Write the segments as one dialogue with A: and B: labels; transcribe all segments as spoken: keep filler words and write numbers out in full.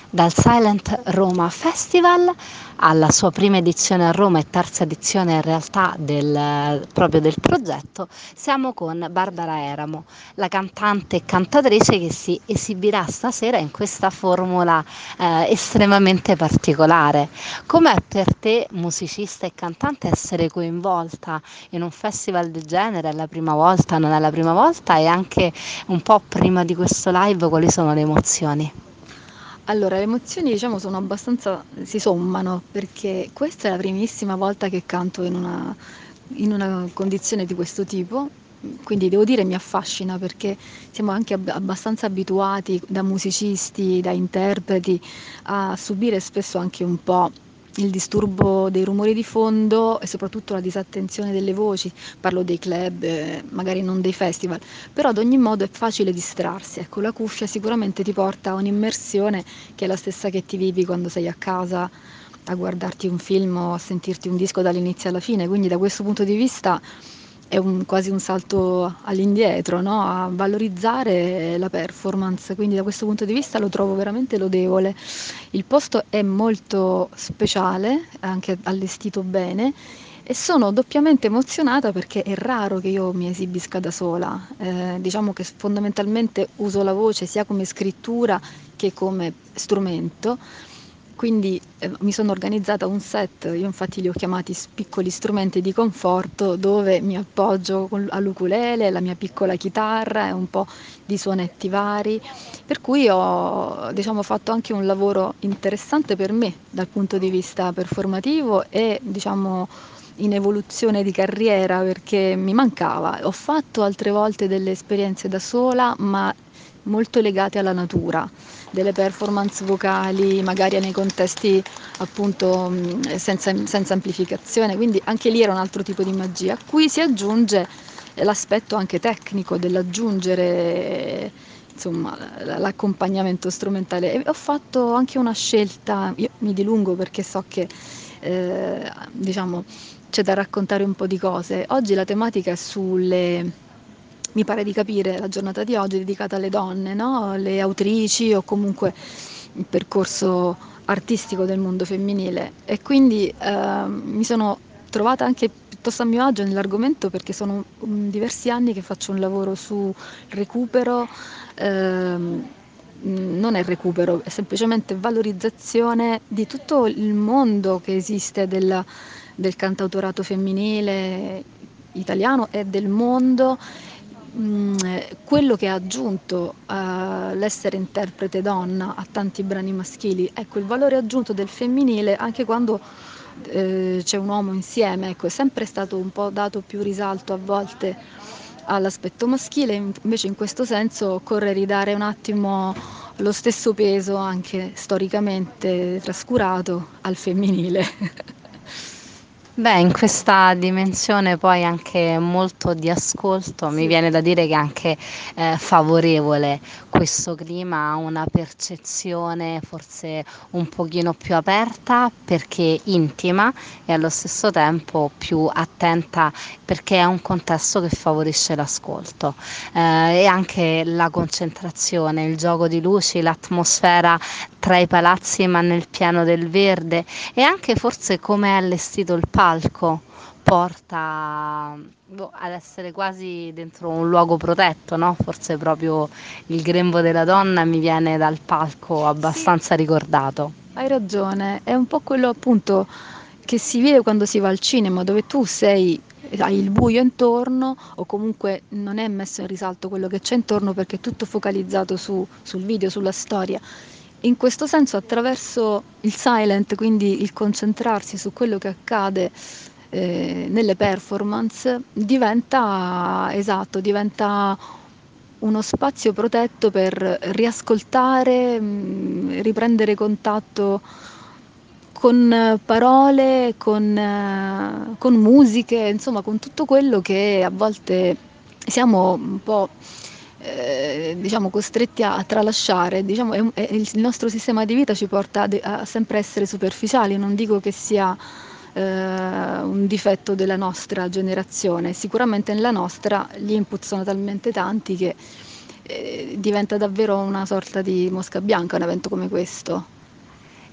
A: Dal Silent Roma Festival alla sua prima edizione a Roma e terza edizione in realtà del, proprio del progetto, siamo con Barbara Eramo, la cantante e cantatrice che si esibirà stasera in questa formula eh, estremamente particolare. Com'è per te, musicista e cantante, essere coinvolta in un festival del genere? È la prima volta, non è la prima volta? E anche un po' prima di questo live, quali sono le emozioni?
B: Allora, le emozioni diciamo sono abbastanza si sommano, perché questa è la primissima volta che canto in una in una condizione di questo tipo, quindi devo dire mi affascina perché siamo anche ab abbastanza abituati da musicisti, da interpreti a subire spesso anche un po' il disturbo dei rumori di fondo e soprattutto la disattenzione delle voci. Parlo dei club, eh, magari non dei festival, però ad ogni modo è facile distrarsi. Ecco, la cuffia sicuramente ti porta a un'immersione che è la stessa che ti vivi quando sei a casa a guardarti un film o a sentirti un disco dall'inizio alla fine, quindi da questo punto di vista è un, quasi un salto all'indietro, no? A valorizzare la performance, quindi da questo punto di vista lo trovo veramente lodevole. Il posto è molto speciale, anche allestito bene e sono doppiamente emozionata perché è raro che io mi esibisca da sola. Eh, diciamo che fondamentalmente uso la voce sia come scrittura che come strumento. Quindi eh, mi sono organizzata un set, io infatti li ho chiamati s- piccoli strumenti di conforto, dove mi appoggio con- all'ukulele, la mia piccola chitarra e un po' di suonetti vari, per cui ho diciamo, fatto anche un lavoro interessante per me dal punto di vista performativo e diciamo in evoluzione di carriera perché mi mancava. Ho fatto altre volte delle esperienze da sola, ma molto legate alla natura, delle performance vocali, magari nei contesti appunto mh, senza, senza amplificazione, quindi anche lì era un altro tipo di magia. Qui si aggiunge l'aspetto anche tecnico dell'aggiungere insomma l'accompagnamento strumentale e ho fatto anche una scelta, io mi dilungo perché so che eh, diciamo c'è da raccontare un po' di cose. Oggi la tematica è sulle, mi pare di capire, la giornata di oggi è dedicata alle donne, no? Le autrici o comunque il percorso artistico del mondo femminile e quindi eh, mi sono trovata anche piuttosto a mio agio nell'argomento perché sono um, diversi anni che faccio un lavoro sul recupero, ehm, non è recupero, è semplicemente valorizzazione di tutto il mondo che esiste della, del cantautorato femminile italiano e del mondo, mh, quello che ha aggiunto uh, l'essere interprete donna a tanti brani maschili, ecco il valore aggiunto del femminile anche quando eh, c'è un uomo insieme, ecco, è sempre stato un po' dato più risalto a volte all'aspetto maschile, invece in questo senso occorre ridare un attimo lo stesso peso anche storicamente trascurato al femminile.
A: Beh, in questa dimensione poi anche molto di ascolto, mi
B: Sì.
A: viene da dire che è anche eh, favorevole questo clima a una percezione forse un pochino più aperta perché intima e allo stesso tempo più attenta perché è un contesto che favorisce l'ascolto eh, e anche la concentrazione, il gioco di luci, l'atmosfera tra i palazzi ma nel pieno del verde e anche forse come è allestito il palco porta boh, ad essere quasi dentro un luogo protetto, no? Forse proprio il grembo della donna mi viene dal palco
B: Sì,
A: abbastanza ricordato.
B: hai ragione, è un po' quello appunto che si vede quando si va al cinema, dove tu sei, hai il buio intorno o comunque non è messo in risalto quello che c'è intorno perché è tutto focalizzato su- sul video, sulla storia. In questo senso, attraverso il silent, quindi il concentrarsi su quello che accade eh, nelle performance, diventa esatto, diventa uno spazio protetto per riascoltare, mh, riprendere contatto con eh, parole, con, eh, con musiche, insomma, con tutto quello che a volte siamo un po' eh, diciamo costretti a, a tralasciare. Diciamo, è un- è il nostro sistema di vita ci porta a, de- a sempre essere superficiali, non dico che sia eh, un difetto della nostra generazione, sicuramente nella nostra gli input sono talmente tanti che eh, diventa davvero una sorta di mosca bianca un evento come questo.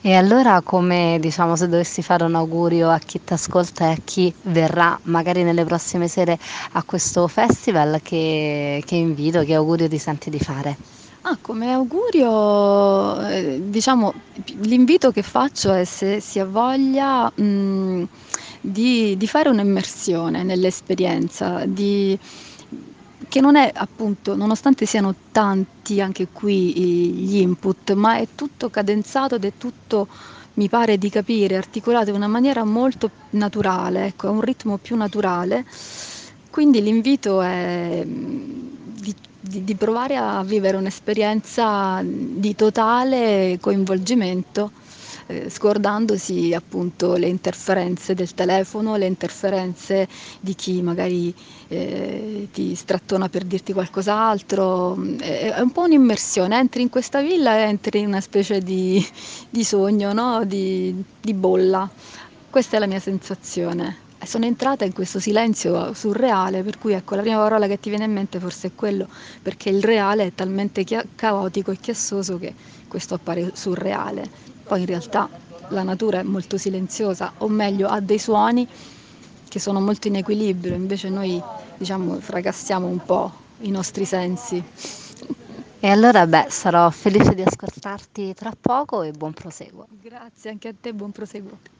A: E allora come, diciamo, se dovessi fare un augurio a chi t'ascolta e a chi verrà magari nelle prossime sere a questo festival, che, che invito, che augurio ti senti di fare?
B: Ah, come augurio, eh, diciamo, pi- l'invito che faccio è se si ha voglia, mh, di, di fare un'immersione nell'esperienza, di- che non è appunto, nonostante siano tanti anche qui i- gli input, ma è tutto cadenzato ed è tutto, mi pare di capire, articolato in una maniera molto naturale, ecco, è un ritmo più naturale. Quindi l'invito è mh, di, di- di provare a vivere un'esperienza di totale coinvolgimento, eh, scordandosi appunto le interferenze del telefono, le interferenze di chi magari eh, ti strattona per dirti qualcos'altro. È, è un po' un'immersione, entri in questa villa e entri in una specie di, di sogno, no? Di, di bolla. Questa è la mia sensazione. E sono entrata in questo silenzio surreale, per cui ecco, la prima parola che ti viene in mente forse è quello, perché il reale è talmente chia- caotico e chiassoso che questo appare surreale. Poi in realtà la natura è molto silenziosa, o meglio, ha dei suoni che sono molto in equilibrio, invece noi, diciamo, fracassiamo un po' i nostri sensi.
A: E allora, beh, sarò felice di ascoltarti tra poco e buon proseguo.
B: Grazie anche a te, buon proseguo.